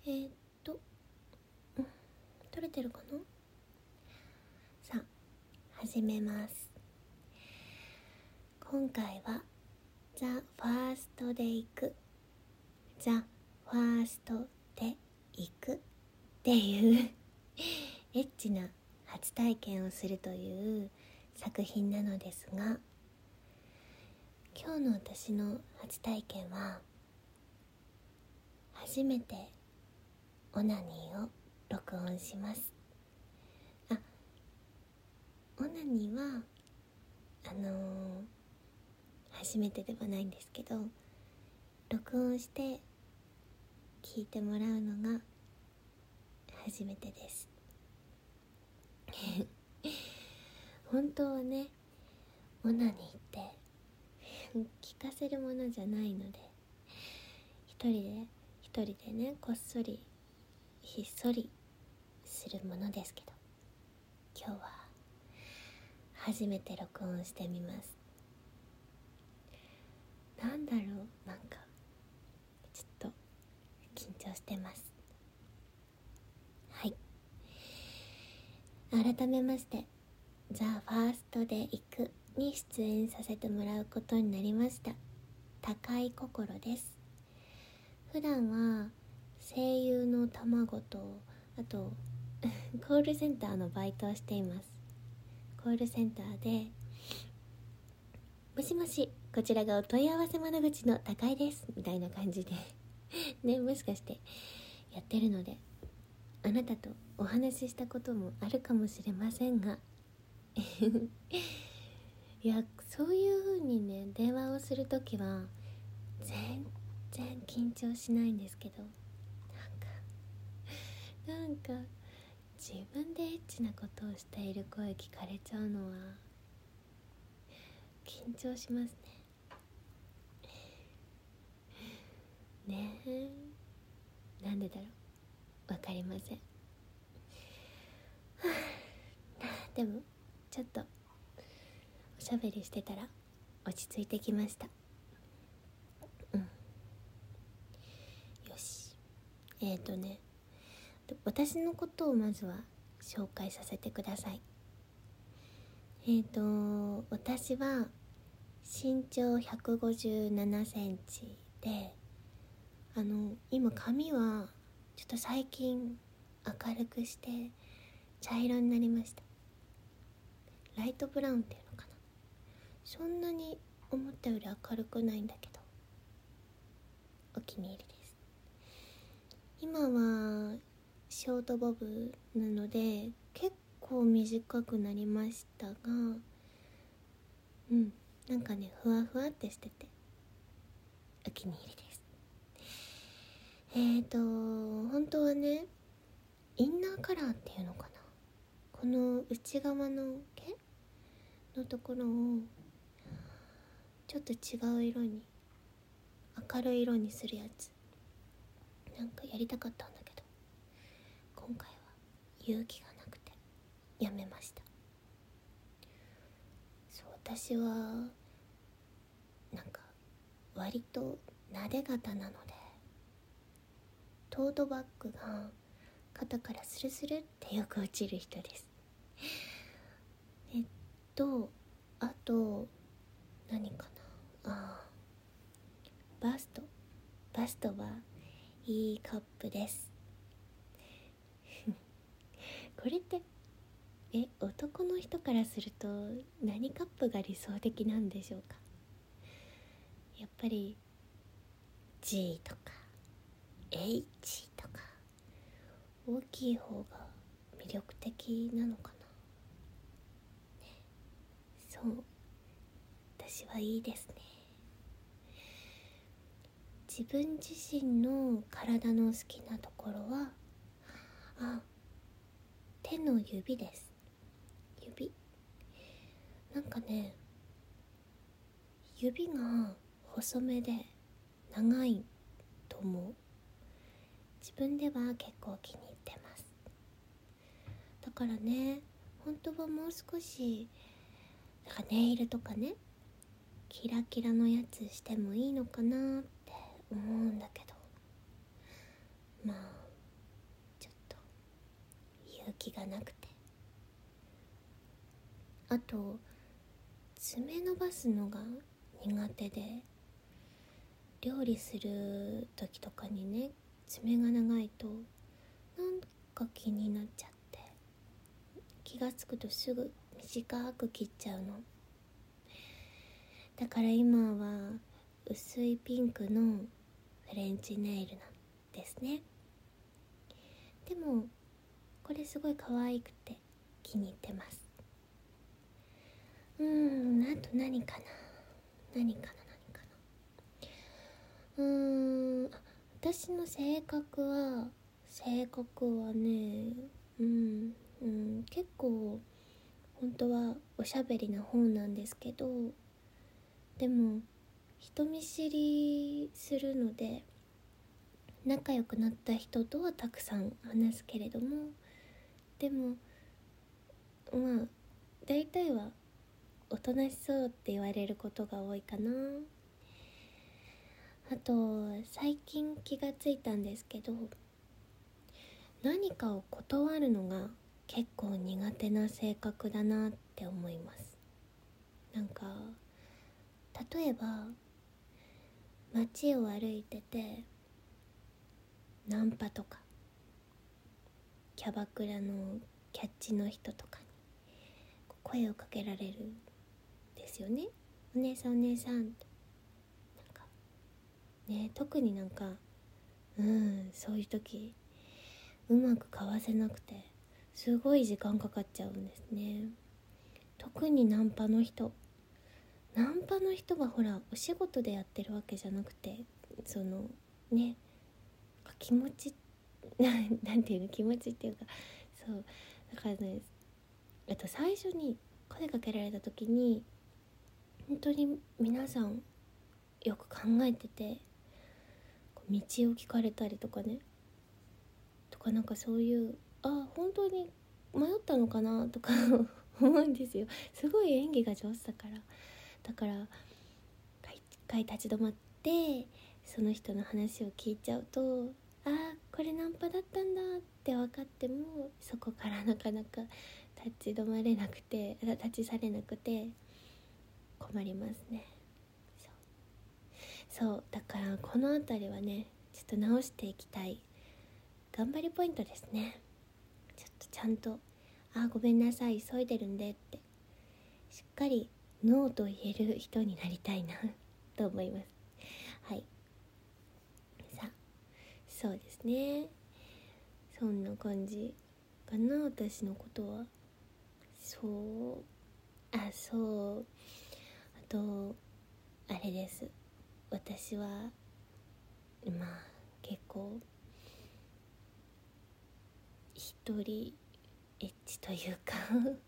えー、っと、撮れてるかな。さあ始めます。今回はザ・ファーストで行く、ザ・ファーストで行くっていうエッチな初体験をするという作品なのですが、今日の私の初体験は初めてオナニーを録音します。オナニーは初めてではないんですけど、録音して聞いてもらうのが初めてです本当はね、オナニーって聞かせるものじゃないので、一人でね、こっそりひっそりするものですけど、今日は初めて録音してみます。なんだろう、なんかちょっと緊張してます。はい、改めましてザ・ファーストで行くに出演させてもらうことになりました高井心です。普段は声優の卵と、あとコールセンターのバイトをしています。コールセンターで、もしもし、こちらがお問い合わせ窓口の高井ですみたいな感じでね、もしかしてやってるので、あなたとお話ししたこともあるかもしれませんがいや、そういう風にね、電話をするときは全然緊張しないんですけど、なんか自分でエッチなことをしている声聞かれちゃうのは緊張しますね。ねえ、なんでだろう、わかりませんでもちょっとおしゃべりしてたら落ち着いてきました。よし、私のことをまずは紹介させてください。私は身長157センチで、今髪はちょっと最近明るくして茶色になりました。ライトブラウンっていうのかな。そんなに思ったより明るくないんだけどお気に入りです。今はショートボブなので結構短くなりましたが、なんかね、ふわふわってしててお気に入りです。本当はね、インナーカラーっていうのかな、この内側の毛のところをちょっと違う色に、明るい色にするやつ、なんかやりたかったんだけど、今回は勇気がなくてやめました。そう、私はなんか割となで肩なので、トートバッグが肩からスルスルってよく落ちる人です。あと何かな、バストはいいカップですこれって男の人からすると何カップが理想的なんでしょうか。やっぱり G とか H とか大きい方が魅力的なのかな、そう、私はいいですね。自分自身の体の好きなところは手の指です。なんかね、指が細めで長いと思う。自分では結構気に入ってます。だからね、本当はもう少しなんかネイルとかね、キラキラのやつしてもいいのかなって思うんだけど、まあ気がなくて、あと爪伸ばすのが苦手で、料理する時とかにね、爪が長いとなんか気になっちゃって、気がつくとすぐ短く切っちゃうの。だから今は薄いピンクのフレンチネイルなんですね。でもこれすごい可愛くて気に入ってます。あと何かな私の性格はね、結構本当はおしゃべりな方なんですけど、でも人見知りするので、仲良くなった人とはたくさん話すけれども、でも大体はおとなしそうって言われることが多いかな。あと最近気がついたんですけど、何かを断るのが結構苦手な性格だなって思います。なんか例えば街を歩いてて、ナンパとかキャバクラのキャッチの人とかに声をかけられるんですよね。お姉さんってなんかね、特にそういう時うまくかわせなくてすごい時間かかっちゃうんですね。特にナンパの人はほらお仕事でやってるわけじゃなくて、そのね、気持ちなんていうの、気持ちっていうか、そうだからね、あと最初に声かけられた時に本当に皆さんよく考えてて、道を聞かれたりとかね、なんかそういう本当に迷ったのかなとか思うんですよ。すごい演技が上手だから一回立ち止まってその人の話を聞いちゃうと、これナンパだったんだって分かっても、そこからなかなか立ちされなくて困りますね。そうだからこのあたりはね、ちょっと直していきたい頑張りポイントですね。ちゃんとごめんなさい急いでるんでってしっかりノーと言える人になりたいなと思います。はい、そうですね、そんな感じかな、私のことは。あとあれです、私は結構一人エッチというか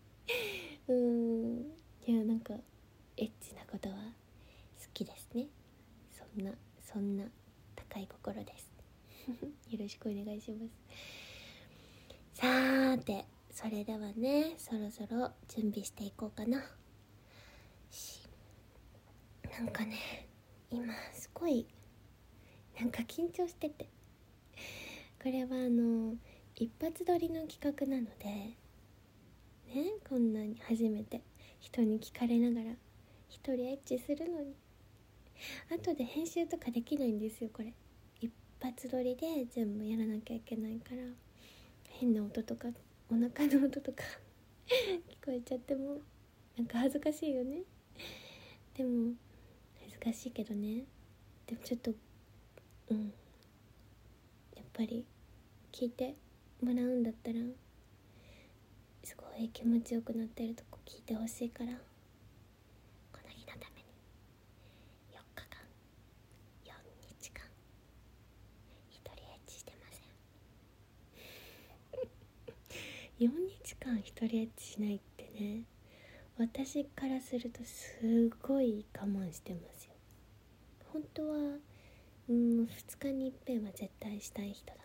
いやエッチなことは好きですね。そんな高い心ですよろしくお願いします。さーて、それではね、そろそろ準備していこうかな。今すごい緊張してて、これは一発撮りの企画なのでね、こんなに初めて人に聞かれながら一人エッチするのに、後で編集とかできないんですよ。これ一発撮りで全部やらなきゃいけないから、変な音とかお腹の音とか聞こえちゃっても恥ずかしいよね。でも恥ずかしいけどね、でもちょっとやっぱり聞いてもらうんだったらすごい気持ちよくなってるとこ聞いてほしいから、この日のために4日間4日間一人エッチしてません4日間一人エッチしないってね、私からするとすごい我慢してますよ。本当は2日に一遍は絶対したい人だから、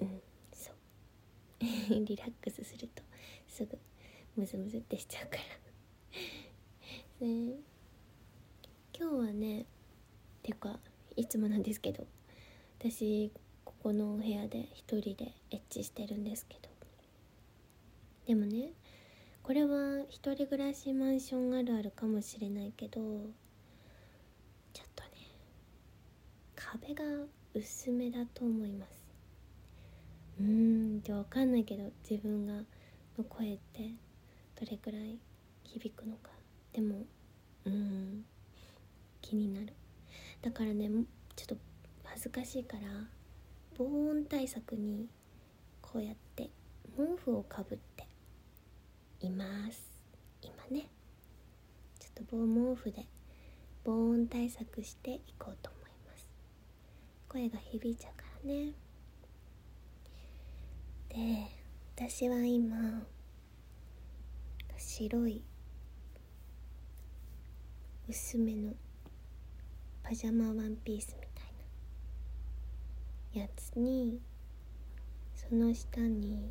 そうリラックスするとすぐムズムズってしちゃうからね。今日はね、てかいつもなんですけど、私ここのお部屋で一人でエッチしてるんですけど、でもね、これは一人暮らしマンションあるあるかもしれないけど、ちょっとね壁が薄めだと思います。ってわかんないけど、自分の声ってどれくらい響くのか、でも気になる。だからね、ちょっと恥ずかしいから防音対策にこうやって毛布をかぶっています。今ね、ちょっと毛布で防音対策していこうと思います。声が響いちゃうからね。で、私は今白い薄めのパジャマワンピースみたいなやつに、その下に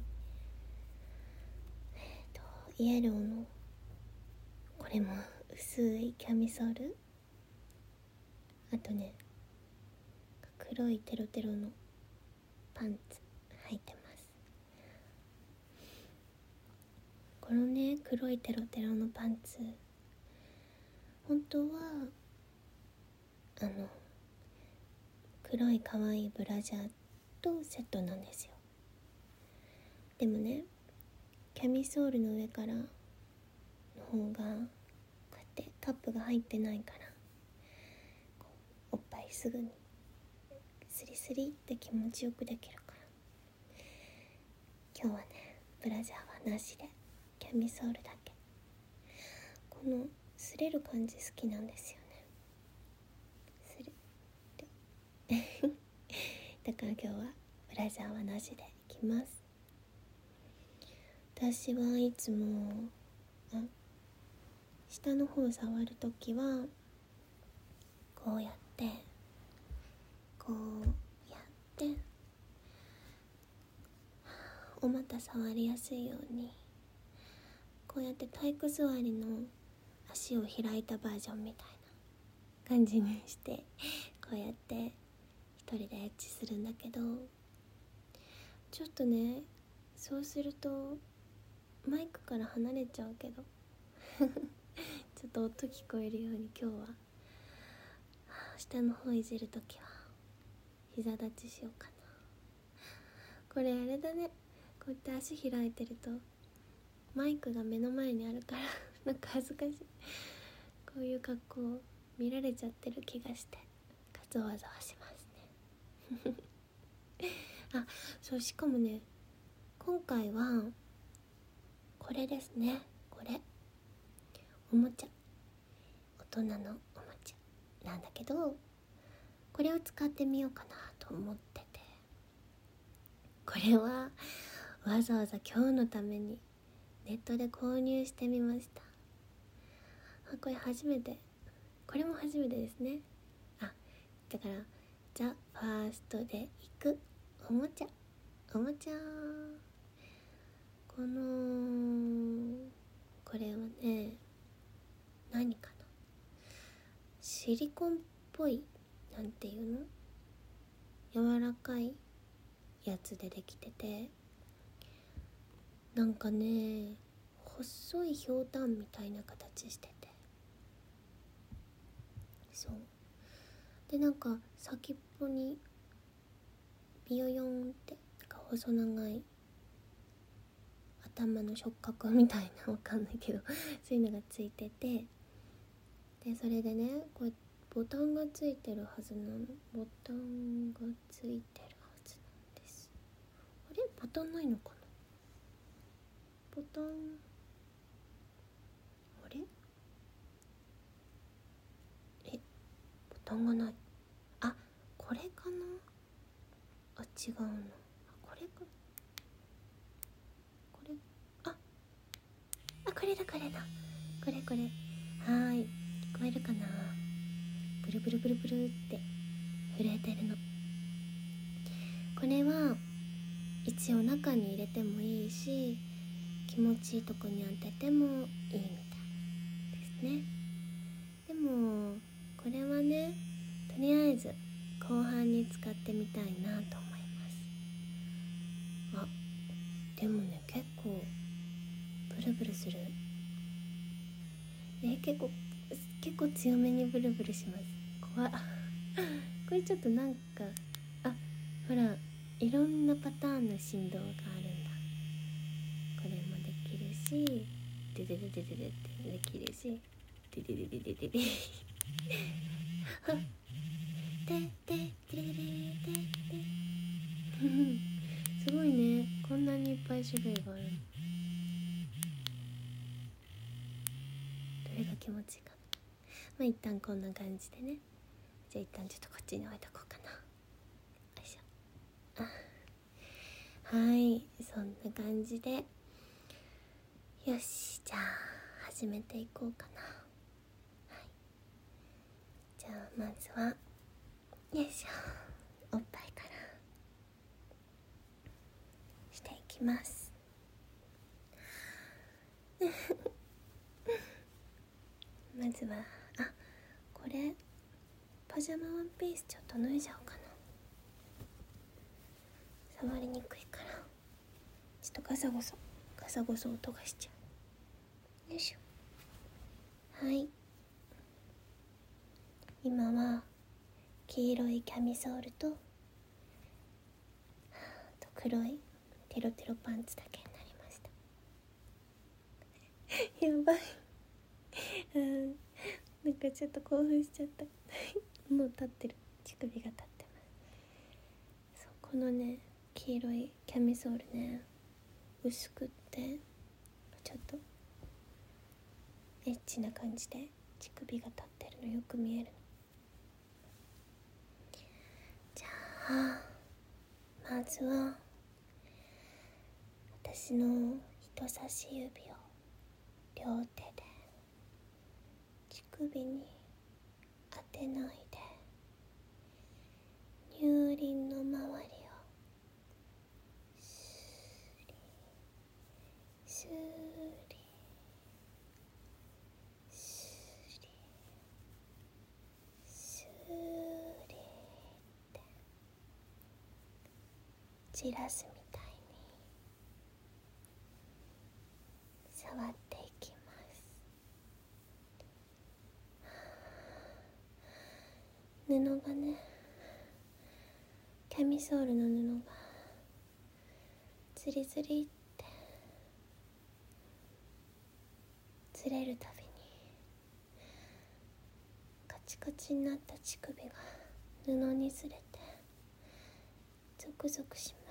イエローのこれも薄いキャミソール、あとね黒いテロテロのパンツ履いてます。このね黒いテロテロのパンツ、本当は黒い可愛いブラジャーとセットなんですよ。でもね、キャミソールの上からの方がこうやってカップが入ってないから、おっぱいすぐにスリスリって気持ちよくできるから、今日はねブラジャーはなしでキャミソールだけ。この擦れる感じ好きなんですよね。だから今日はブラジャーはなしでいきます。私はいつも下の方触るときはこうやってお股触りやすいようにこうやって体育座りの足を開いたバージョンみたいな感じにしてこうやって一人でエッチするんだけど、ちょっとねそうするとマイクから離れちゃうけどちょっと音聞こえるように今日は下の方いじるときは膝立ちしようかな。これあれだね、こうやって足開いてるとマイクが目の前にあるからなんか恥ずかしい、こういう格好見られちゃってる気がしてゾワゾワしますねあ、そう、しかもね今回はこれですね、これおもちゃ、大人のおもちゃなんだけど、これを使ってみようかなと思ってて、これはわざわざ今日のためにネットで購入してみました。これ初めて、これも初めてですね。だからザ・ファーストで行くおもちゃ、これはね、何かな、シリコンっぽい、なんていうの、柔らかいやつでできてて、なんかね細いひょうたんみたいな形してて、そうで、なんか先っぽにビヨヨンって細長い頭の触覚みたいな、わかんないけどそういうのがついてて、でそれでねこうボタンがついてるはずなの、ボタンがついてるはずなんです。あれ、ボタンないのかな、ボタン、あれ、ボタンがない。これかな、違うの、これか、これ、これだ、これはーい、聞こえるかな、ブルブルブルブルって震えてるの。これは一応中に入れてもいいし、気持ちいいとこに当ててもいいみたいですね。でもこれはね、とりあえず後半に使ってみたいなと思います。 でもね結構ブルブルする。結構強めにブルブルします。怖っこれちょっとなんかほらいろんなパターンの振動があるんだ。これもできるし、デデデデデデってできるし、デデデデデデデはっデデデデデデすごいね、こんなにいっぱい種類がある。どれが気持ちいいかな。一旦こんな感じでね。じゃあ一旦ちょっとこっちに置いとこうかな。よいしょ。はい、そんな感じでよし、じゃあ始めていこうかな。はい、じゃあまずはよいしょ、おっぱいからしていきますまずはこれパジャマワンピースちょっと脱いじゃおうかな。触りにくいからちょっとガサゴソ音がしちゃう。よいしょ。はい、今は黄色いキャミソールと黒いテロテロパンツだけになりましたやばいなんかちょっと興奮しちゃったもう立ってる、乳首が立ってます。そう、このね黄色いキャミソールね、薄くってちょっとエッチな感じで乳首が立ってるのよく見えるの。じゃあまずは私の人差し指を両手で乳首に当てないで乳輪の周りをスーリスリスリって散らすみたいに触っていきます。布がね、キャミソールの布がズリズリってずれるたびにカチカチになった乳首が布にずれてゾクゾクします。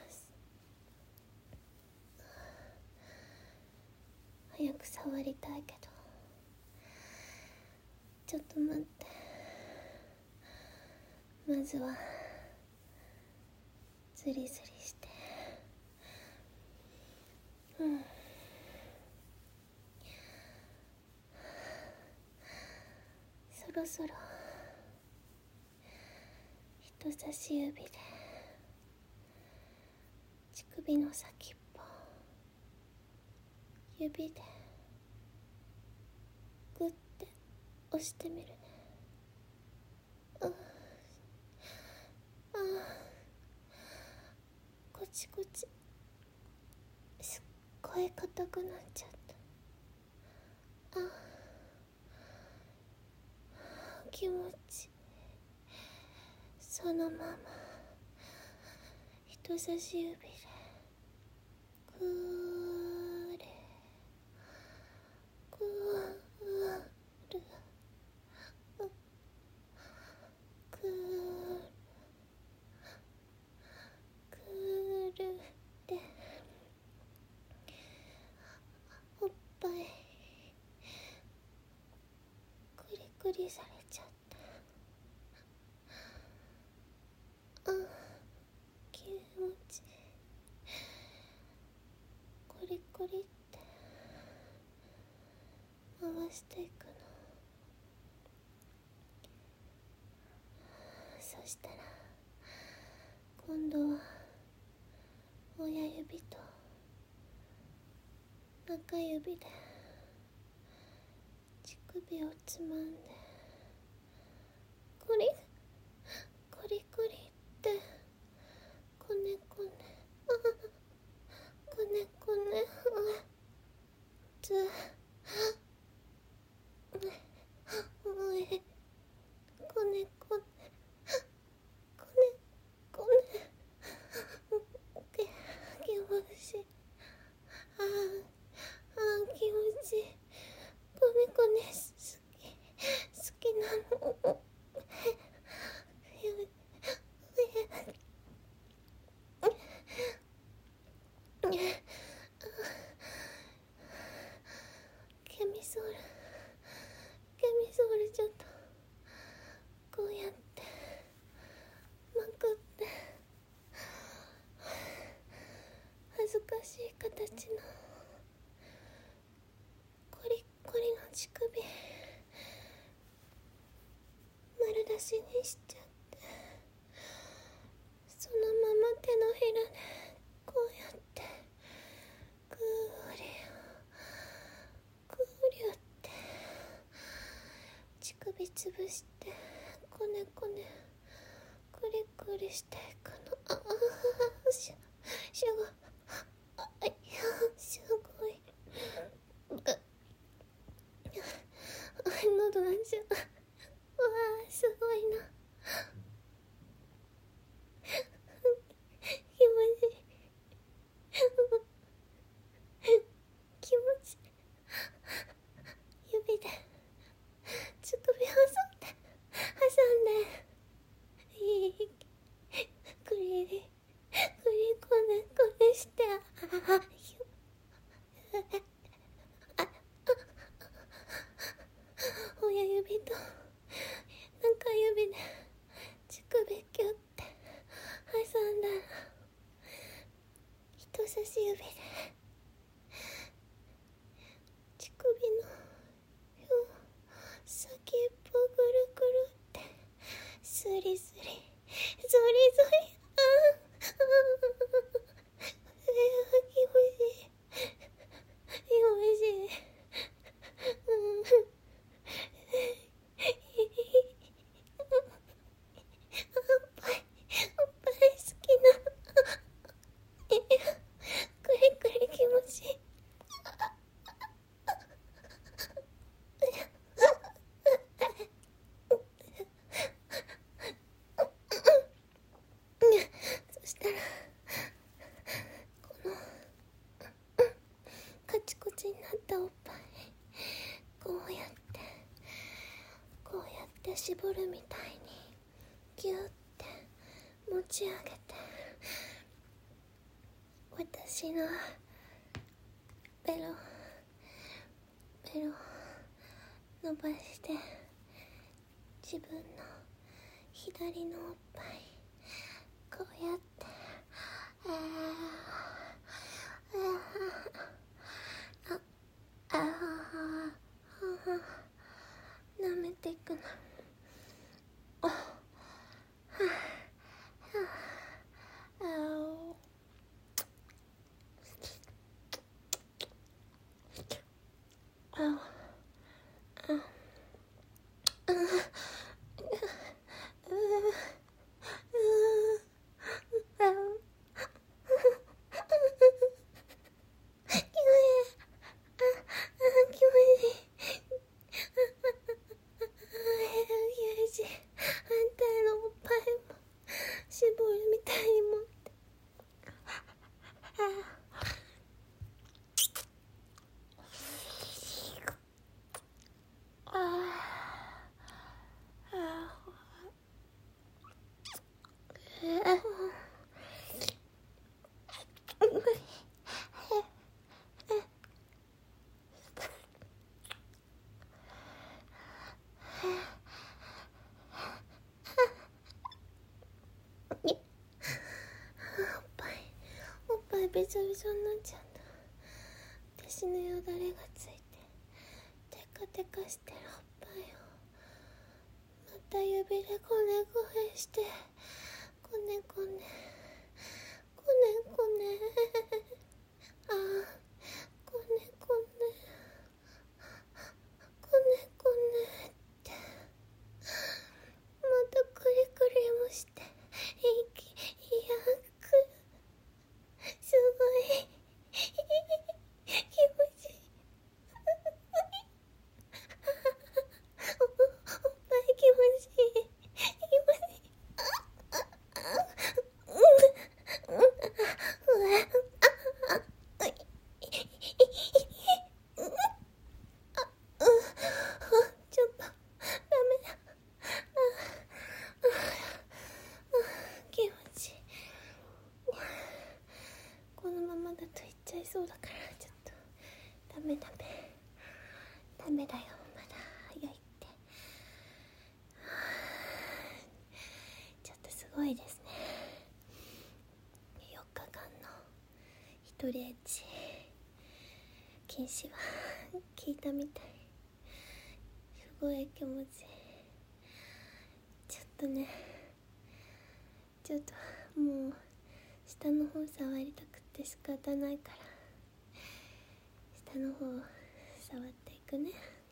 早く触りたいけどちょっと待って、まずはズリズリして、そろそろ人差し指で乳首の先っぽ指でグッて押してみるね。こちこちすっごい硬くなっちゃった。気持ちいい。そのまま人差し指でくーれくーるくーくるっておっぱいクリクリされちゃった。気持ちいい。コリコリって回していくの。そしたら今度は親指と中指で乳首をつまんでコリコリコリってこねこねこねこしい形のコリッコリの乳首丸出しにしちゃって、そのまま手のひらでこうやってぐーりぐーりって乳首つぶしてこねこねくりくりしていくの。すごい、すごい喉がちゃう。すごいな。気持ちいい気持ちいい。指で乳首挟んでくりこねこねして親指と中指で乳首キュッて挟んだら人差し指で乳首の先っぽぐるぐるってスリスリゾリゾリ、気持ちいい気持ちいい。そしたらこのカチコチになったおっぱいこうやって絞るみたいにギュッて持ち上げて、私のベロ伸ばして自分の左のおっぱいこうやって舐めていくの。絞るみたいに持っておっぱいべちょべちょになっちゃった。私のよだれがついてテカテカしてるおっぱいをまた指でこねこねしてこねこねこねこねこねこねこねこねってまたクリクリもしてすごい気持ちいいおっぱい気持ちいいちょっとダメだ。気持ちいい。このままだといっちゃいそうだからちょっとダメだよ、まだ早いって。ちょっとすごいですね。4日間の一トレージ禁止は聞いたみたい。すごい気持ちいい。ちょっともう下の方触りたくて仕方ないから下の方触っていくね。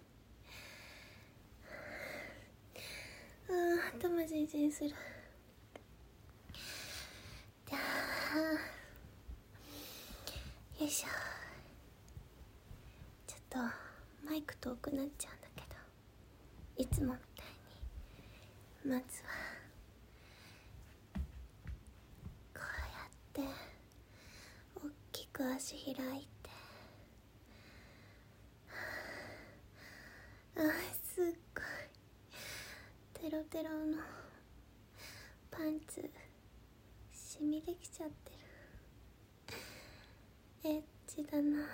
頭ジンジンする。じゃあよいしょ。ちょっとマイク遠くなっちゃうんだけど、いつもみたいにまずはこうやって大きく足開いて、すっごいテロテロのパンツシミできちゃってる。エッチだな。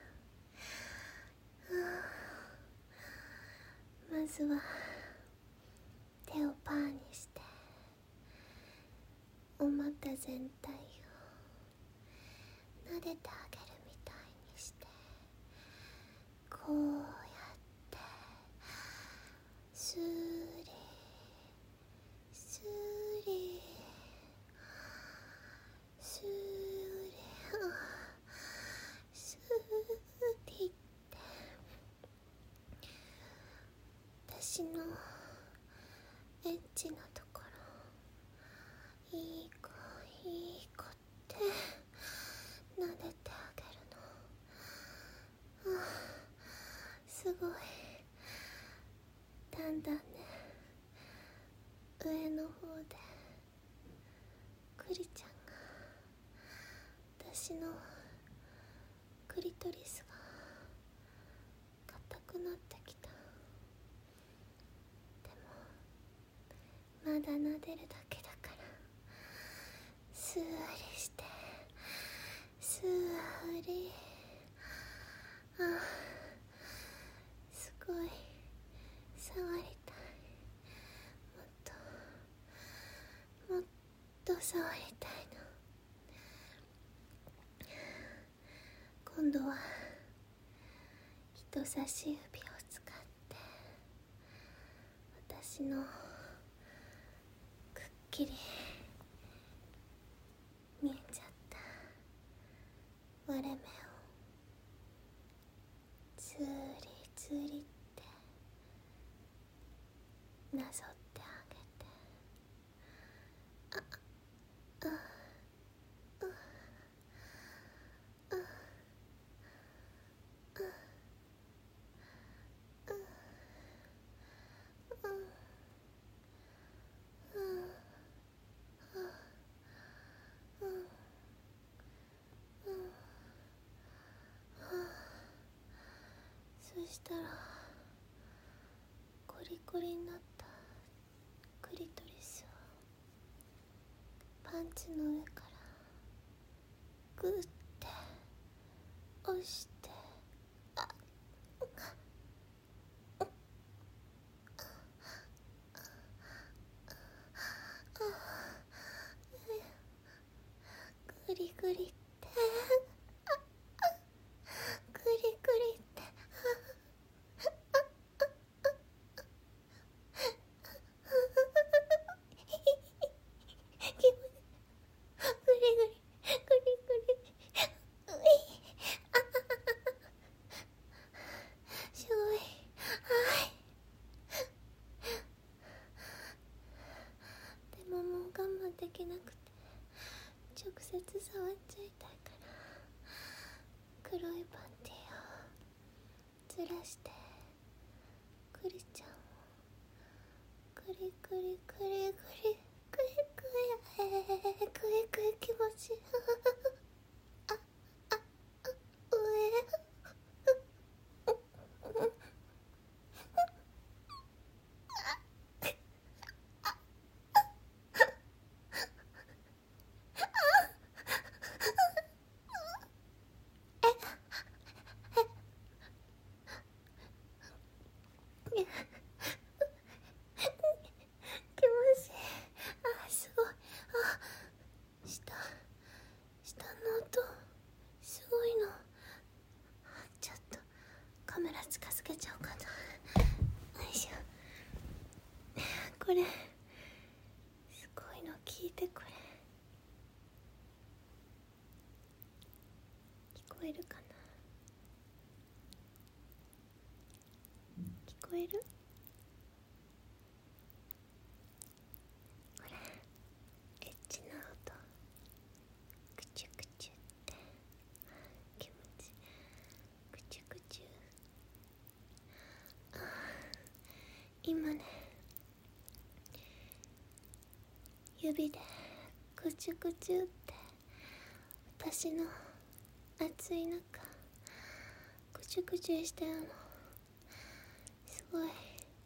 まずは手をパーにしてお股全体を撫でてあげるみたいにして、こうやってスーリスーリスーリスーリって私のエッチなところいい子って撫でてあげるの。すごいだんだんね、上の方でクリちゃんが私のクリトリスが硬くなってきた。でもまだ撫でるだけだからスーリしてスーリ。すごい触りたい。もっと触りたいの。今度は人差し指を使って私のくっきり見えちゃった割れ目をつりつりってなぞってあげて、そしたらコリコリになったクリトリスをパンツの上からグッて押して、グリグリってグリグリってグリグリグリグリすごい。でももう我慢できなくて直接触っちゃいたいから黒いパンティをずらしてクリちゃんをクリクリクリクリクリクリクリクリ気持ちいい。気持ちいい。 いてこれ。聞こえるかな。聞こえる？これエッチな音、クチュクチュって気持ちいい。クチュクチュ。今ね、指でクチュクチュって私の熱い中クチュクチュしてるの。すごい。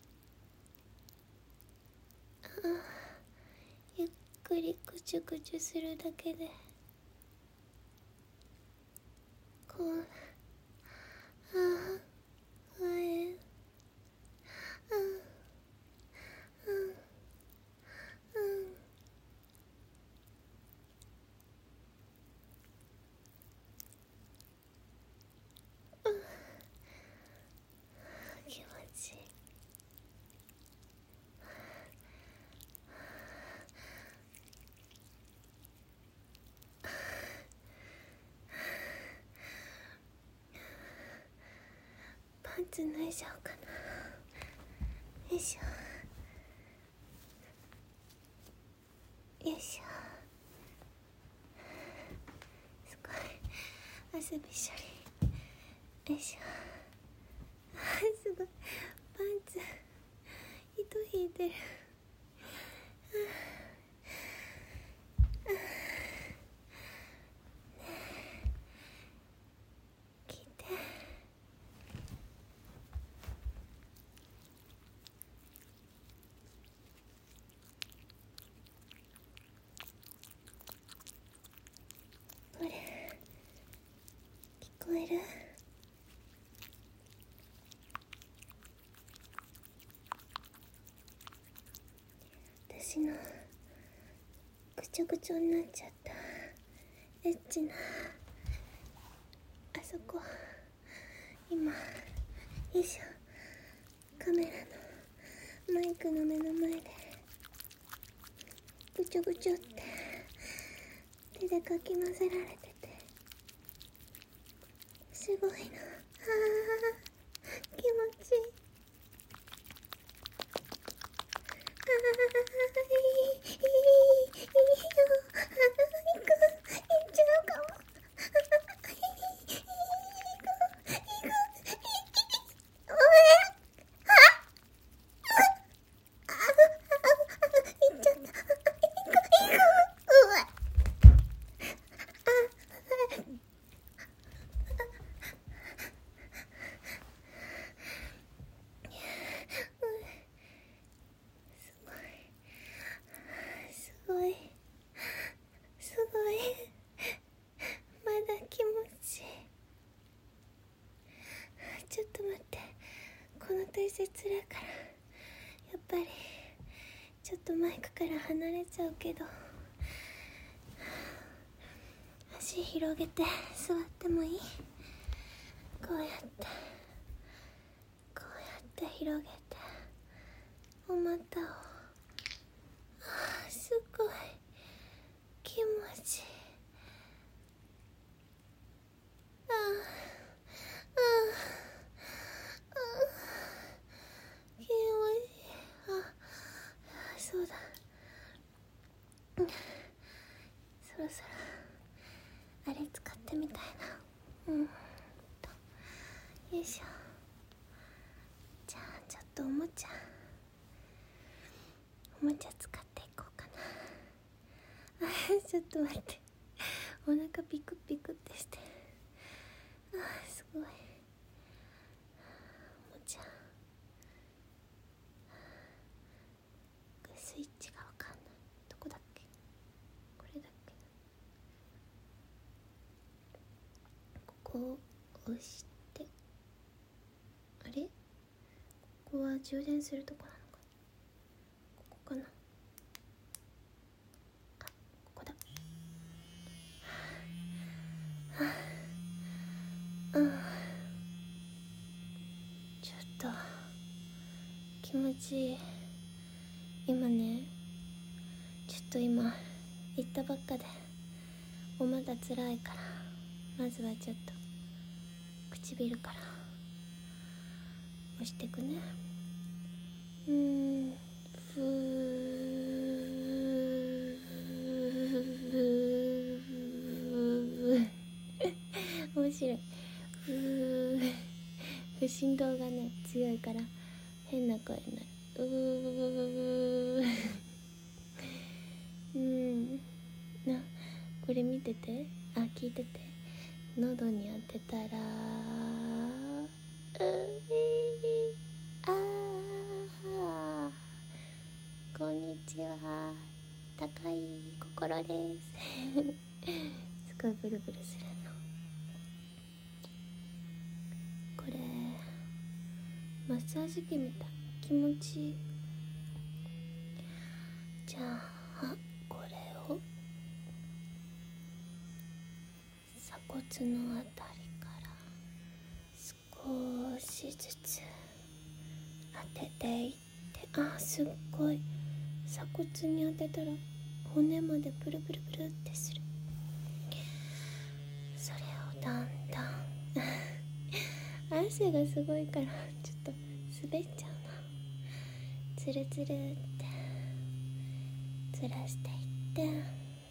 ゆっくりクチュクチュするだけでこう、気持ちいい。パンツ脱いじゃおうかな。よいしょよいしょ。すごい汗びっしょり。よいしょ。すごいパンツ糸引いてる。聞いて。これ聞こえる？私のぐちょぐちょになっちゃったエッチなあそこ、今よいしょ、カメラのマイクの目の前でぐちょぐちょって手でかき混ぜられててすごいな。気持ちいい。ちょっと待って、この体勢つらいからやっぱりちょっとマイクから離れちゃうけど、足広げて座ってもいい？こうやって広げてお股を、すごい気持ちいい。気持ちいい。そうだ、そろそろあれ使ってみたいな。よいしょ。じゃあちょっとおもちゃ使っていこうかな。ちょっと待って、お腹ピクピクってして、すごい。おもちゃ、スイッチがわかんない。どこだっけ？これだっけ？ここを押して、あれ？ここは充電するとこなのかな？ここかな？あ、ここだ。ちょっと気持ちいい。今ね、ちょっと今行ったばっかでおまだ辛いから、まずはちょっと唇から押してくね。ふー面白い。ふー振動がね強いから変な声になる。これ見てて、聞いてて、喉に当てたらこんにちは、高い心ですすごいブルブルするの。これマッサージ機みたい、気持ちいい。じゃあこれを鎖骨のあたりから少しずつ当てていって、すっごい鎖骨に当てたら骨までプルプルプルってする。それをだんだん汗がすごいからちょっと滑っちゃうな。つるつるってずらしていって、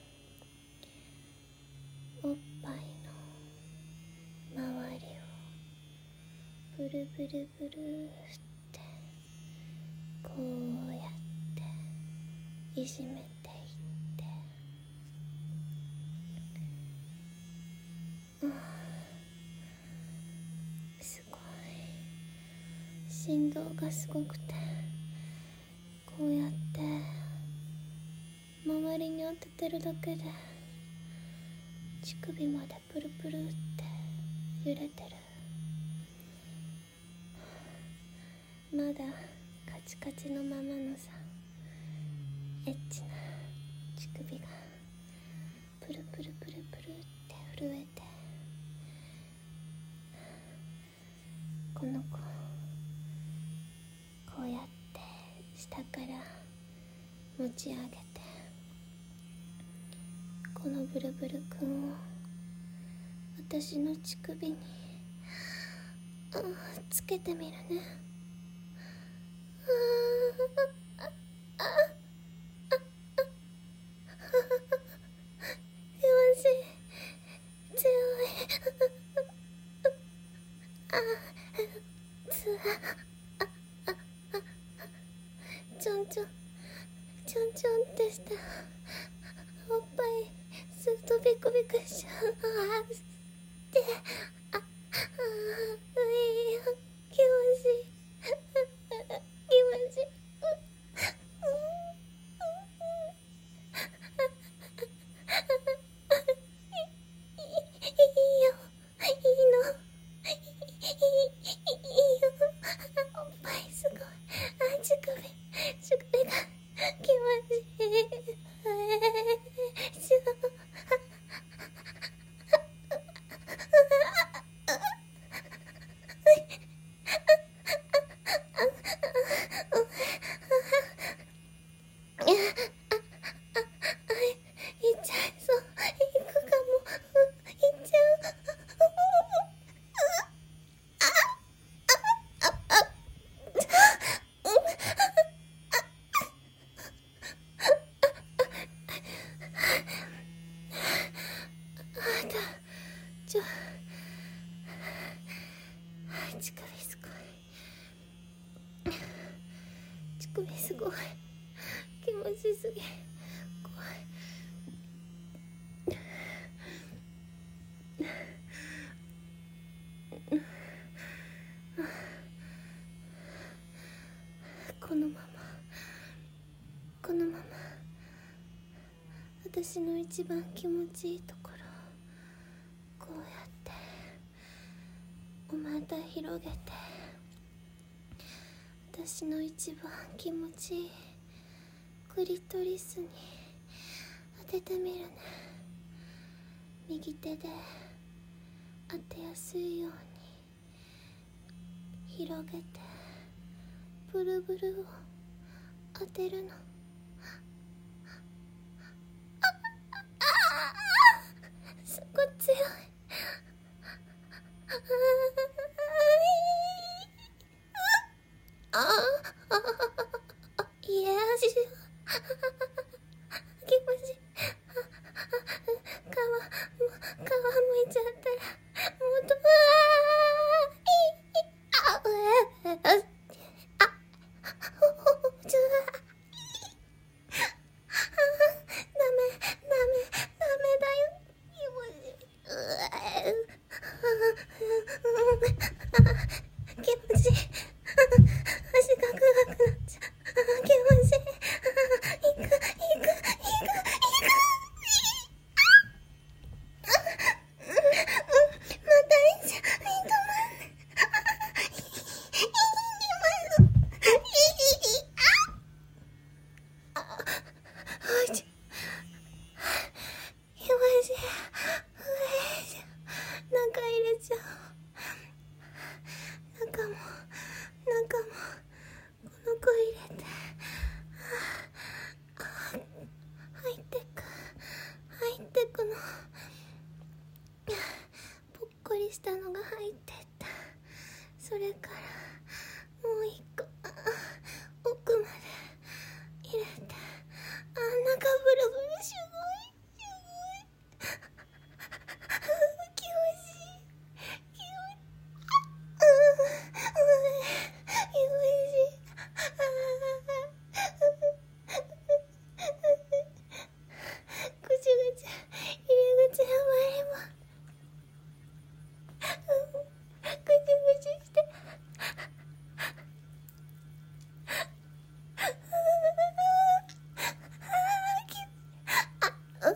おっぱいの周りをブルブルブルってこうやっていじめていって、すごい振動がすごくて、こうやって周りに当ててるだけで乳首までプルプルって揺れてる。まだカチカチのままのさ、エッチな乳首がプルプルプルプルって震えて、この子こうやって下から持ち上げて、このブルブルくんを私の乳首につけてみるね。ちょんちょんってしたおっぱいずっとビクビクしちゃう。気持ちいい気持ちいい。乳首すごい気持ちすぎ、怖い。このまま私の一番気持ちいいところをこうやってお股広げて、私の一番気持ちいいクリトリスに当ててみるね。右手で当てやすいように広げてブルブルを当てるの。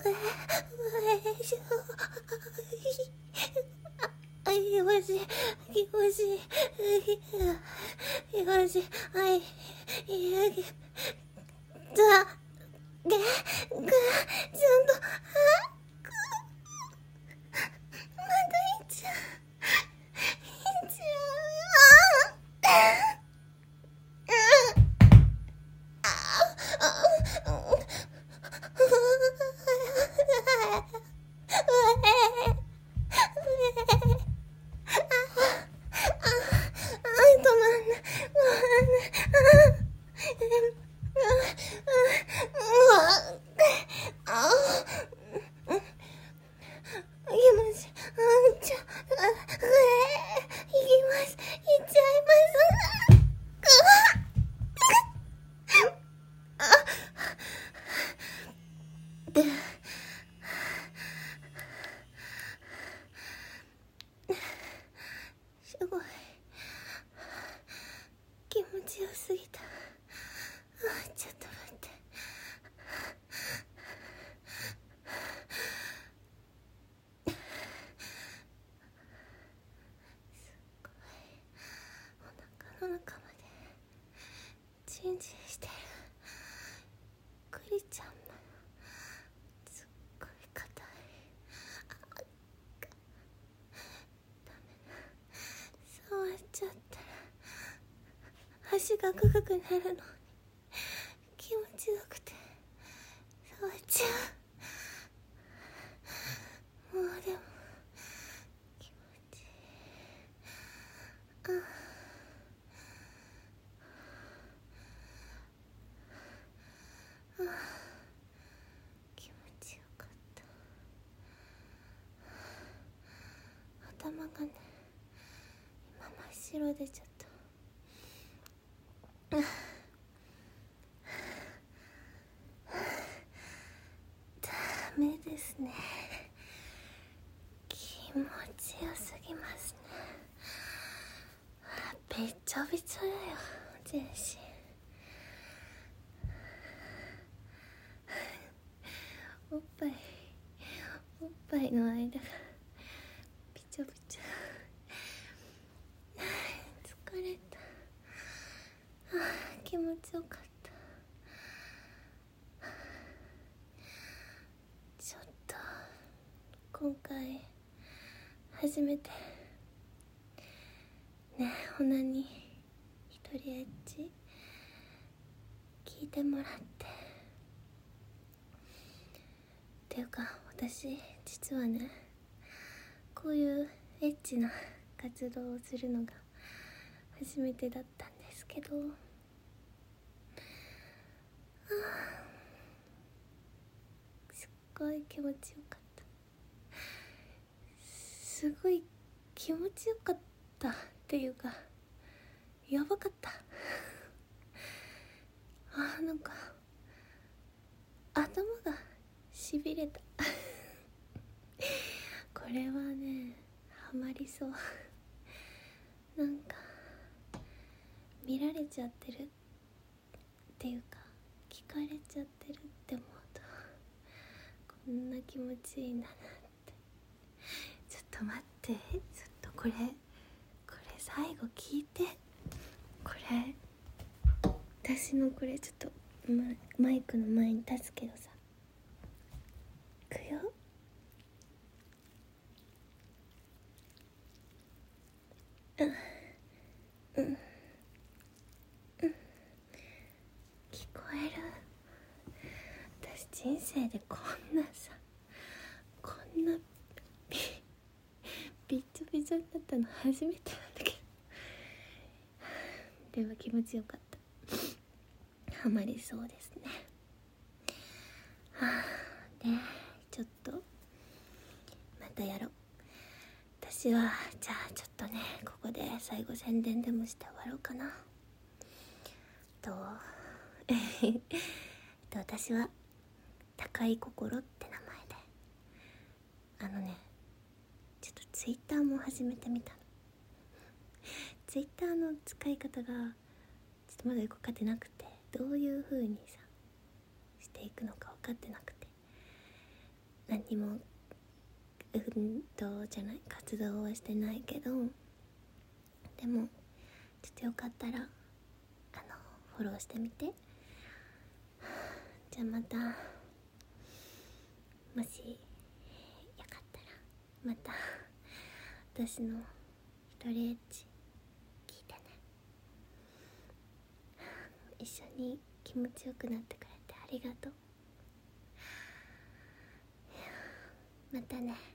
気持ちいい気持ちいい気持ちいいはいちゃんとまだいっちゃうすごい気持ちよすぎた。ちょっと待って。すごいお腹の中までチンチンしてる。クリちゃんもすっごい硬い。ダメだ、触っちゃったら足がグググなるのに気持ちよくて触っちゃう。もうでも気持ちいい。気持ちよかった。頭がね今真っ白でちょっとダメですね。気持ちよすぎますね。べちょべちょだよ全身。おっぱいの間がびちょびちょ。疲れた。気持ちよかった。ちょっと今回初めてねオナに一人エッチ聞いてもらっていうか、私実はねこういうエッチな活動をするのが初めてだったんですけど、すっごい気持ちよかった。すごい気持ちよかったっていうかやばかったなんか頭がしびれたこれはねハマりそうなんか見られちゃってるっていうか聞かれちゃってるって思うとこんな気持ちいいんだなって。ちょっと待って、ちょっとこれ最後聞いて。これ私のこれちょっとマイクの前に立つけどさ、いくよ。聞こえる？私人生でこんなびっちょびちょになったの初めてなんだけどでも気持ちよかった。ハマりそうですね。でちょっとまたやろう。私はじゃあちょっとねここで最後宣伝でもして終わろうかな。私は高い心って名前でちょっとツイッターも始めてみたの。ツイッターの使い方がちょっとまだよく分かってなくて、どういう風にさしていくのか分かってなくて、 にも運動じゃない活動はしてないけど、でもちょっとよかったらフォローしてみて。じゃあまた、もしよかったらまた私の一人エッチ聞いてね。一緒に気持ちよくなってくれてありがとう。またね。